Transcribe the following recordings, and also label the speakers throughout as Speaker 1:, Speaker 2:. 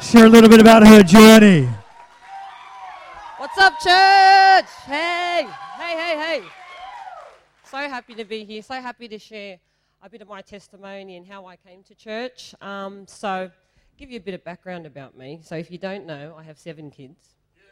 Speaker 1: share a little bit about her journey.
Speaker 2: What's up, church? Hey, hey, hey, hey. So happy to be here. So happy to share a bit of my testimony and how I came to church. So, give you a bit of background about me. So, if you don't know, I have 7 kids.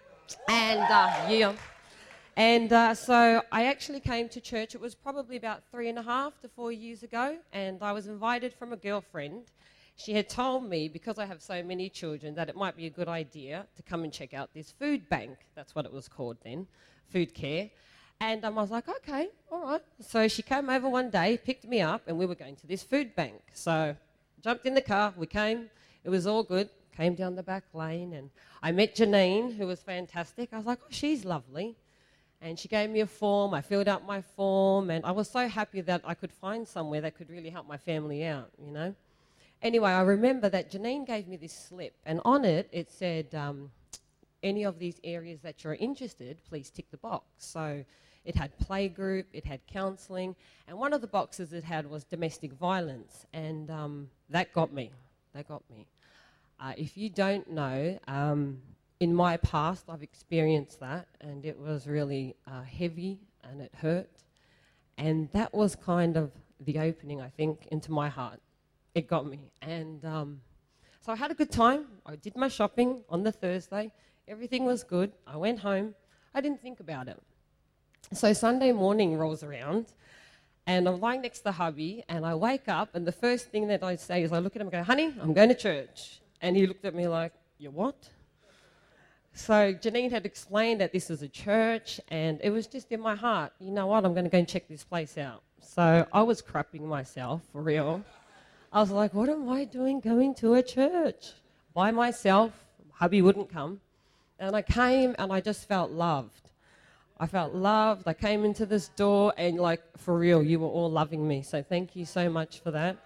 Speaker 2: So I actually came to church. It was probably about 3.5 to 4 years ago, and I was invited from a girlfriend. She had told me, because I have so many children, that it might be a good idea to come and check out this food bank. That's what it was called then, Food Care. And I was like, okay, all right. So she came over one day, picked me up, and we were going to this food bank. So jumped in the car, we came, it was all good, came down the back lane, and I met Janine, who was fantastic. I was like, oh, she's lovely. And she gave me a form, I filled out my form, and I was so happy that I could find somewhere that could really help my family out, you know. Anyway, I remember that Janine gave me this slip, and on it, it said, any of these areas that you're interested, please tick the box. So it had playgroup, it had counselling, and one of the boxes it had was domestic violence, and that got me. If you don't know, in my past, I've experienced that, and it was really heavy, and it hurt, and that was kind of the opening, I think, into my heart. It got me, and so I had a good time. I did my shopping on the Thursday. Everything was good. I went home. I didn't think about it. So Sunday morning rolls around, and I'm lying next to hubby, and I wake up, and the first thing that I say is I look at him and go, honey, I'm going to church. And he looked at me like, you what? So Janine had explained that this was a church, and it was just in my heart, you know what, I'm going to go and check this place out. So I was crapping myself, for real. I was like, what am I doing going to a church by myself? Hubby wouldn't come. And I came, and I just felt loved. I felt loved. I came into this door, and like, for real, you were all loving me. So thank you so much for that.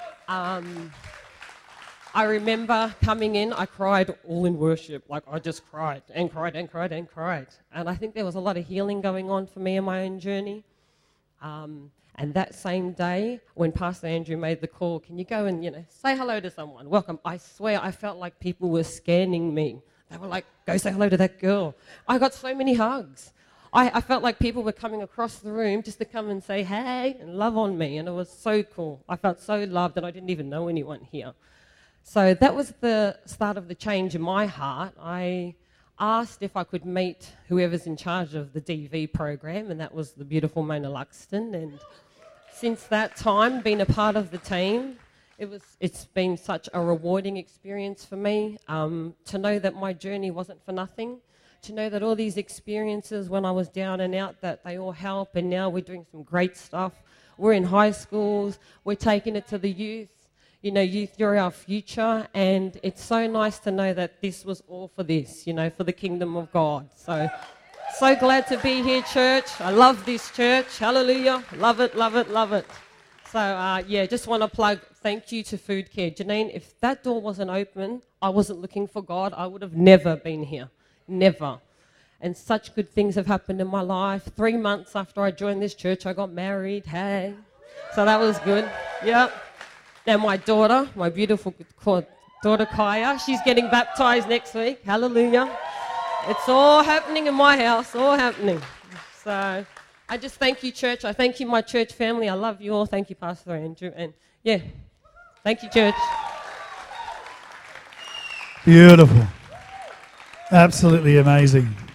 Speaker 2: I remember coming in, I cried all in worship. Like, I just cried and cried and cried and cried. And I think there was a lot of healing going on for me in my own journey. And that same day, when Pastor Andrew made the call, can you go and, say hello to someone, welcome, I swear I felt like people were scanning me. They were like, go say hello to that girl. I got so many hugs. I felt like people were coming across the room just to come and say hey and love on me, and it was so cool. I felt so loved, and I didn't even know anyone here. So that was the start of the change in my heart. I asked if I could meet whoever's in charge of the DV program, and that was the beautiful Mona Luxton. And since that time, being a part of the team, it's been such a rewarding experience for me to know that my journey wasn't for nothing, to know that all these experiences when I was down and out, that they all help, and now we're doing some great stuff. We're in high schools, we're taking it to the youth. Youth, you're our future, and it's so nice to know that this was all for this, for the kingdom of God. So glad to be here, church. I love this church. Hallelujah. Love it, love it, love it. So, just want to plug thank you to Food Care. Janine, if that door wasn't open, I wasn't looking for God, I would have never been here. Never. And such good things have happened in my life. 3 months after I joined this church, I got married. Hey. So that was good. Yep. Now my daughter, my beautiful daughter Kaya, she's getting baptized next week. Hallelujah. It's all happening in my house, all happening. So I just thank you, church. I thank you, my church family. I love you all. Thank you, Pastor Andrew. And thank you, church.
Speaker 1: Beautiful. Absolutely amazing.